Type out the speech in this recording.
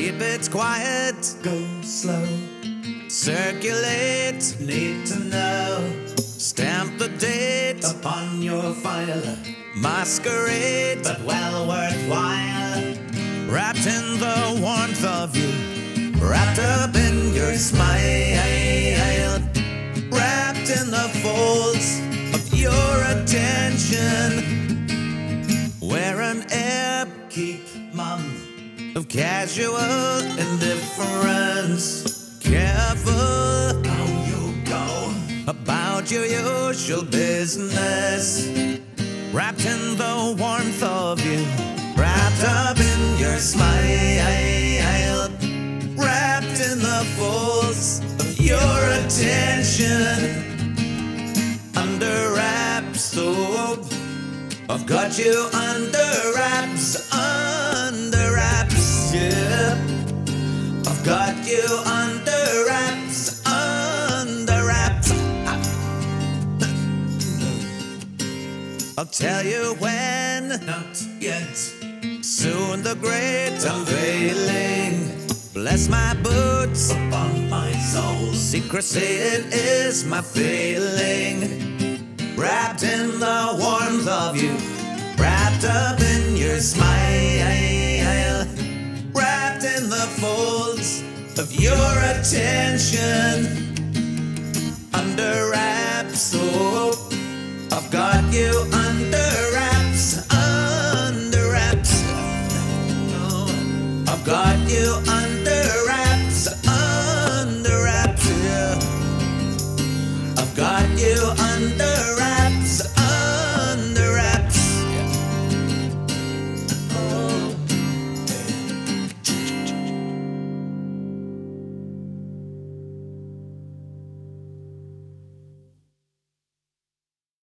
Keep it quiet, Go slow, circulate, need to know. stamp the date, Upon your file, masquerade, but well worthwhile. wrapped in the warmth of you, wrapped up in your smile, wrapped in the folds of your attention, where an ebb Keep mum of casual indifference, careful how you go. about your usual business, wrapped in the warmth of you, wrapped up in your smile, wrapped in the folds of your attention, under wraps. Oh, I've got you under wraps, yeah. I've got you under wraps, I'll tell you when, Not yet, soon the great unveiling. Bless my boots, upon my soul. secrecy it is my feeling. Wrapped in the warmth of you, wrapped up in your smile, wrapped in the folds of your attention, under wraps. Oh, I've got you